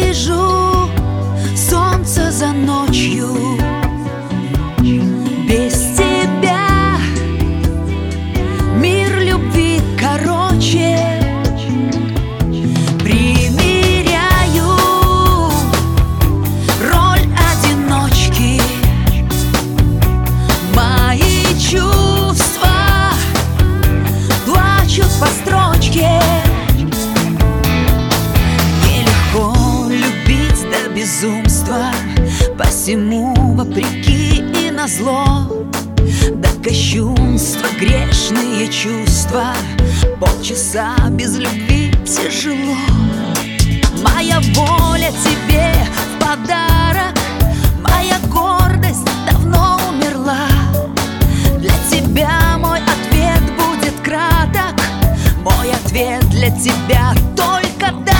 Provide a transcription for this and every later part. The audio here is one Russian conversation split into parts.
вижу солнце за ночью. Без тебя мир любви короче. Примеряю роль одиночки. Мои чувства плачут по строчке. Нелегко любить до безумства, посему вопреки и назло. До кощунства грешные чувства, полчаса без любви тяжело. Моя воля тебе в подарок, моя гордость давно умерла. Для тебя мой ответ будет краток, мой ответ для тебя только да.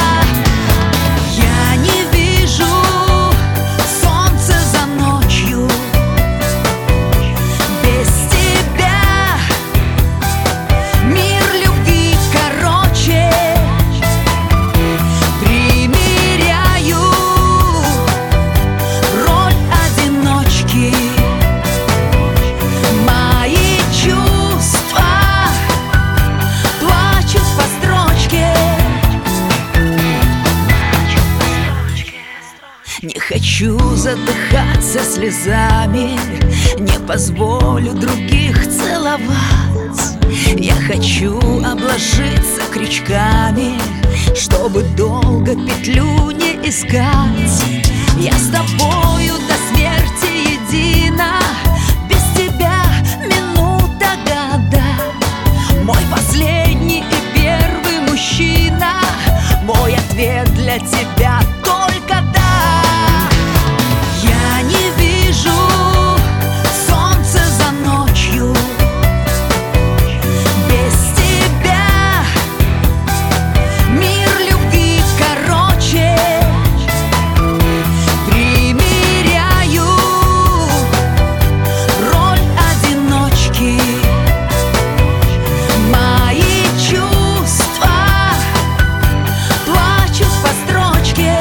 Я не вижу солнца за ночью. Без тебя мир любви короче. Примеряю роль одиночки. Мои чувства плачут по строчке. Не хочу задыхаться слезами, не позволю других целовать. Я хочу обложиться крючками, чтобы долго петлю не искать. Я с тобою до смерти едина, без тебя минута года. Мой последний и первый мужчина, мой ответ для тебя только да. Я не вижу солнца за ночью. Без тебя мир любви короче. Примеряю роль одиночки. Мои чувства плачут по строчке.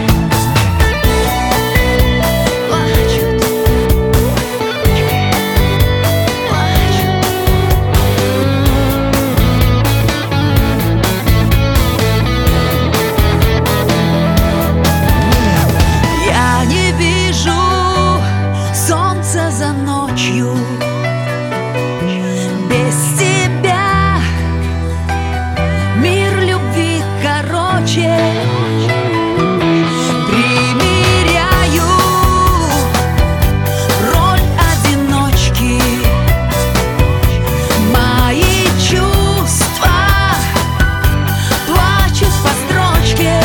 Я не вижу солнца за ночью. Без тебя мир любви короче. Примеряю роль одиночки. Мои чувства плачут по строчке.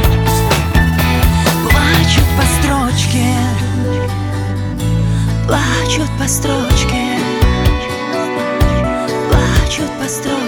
Плачут по строчке. Плачут по строчке. Плачут по строчке.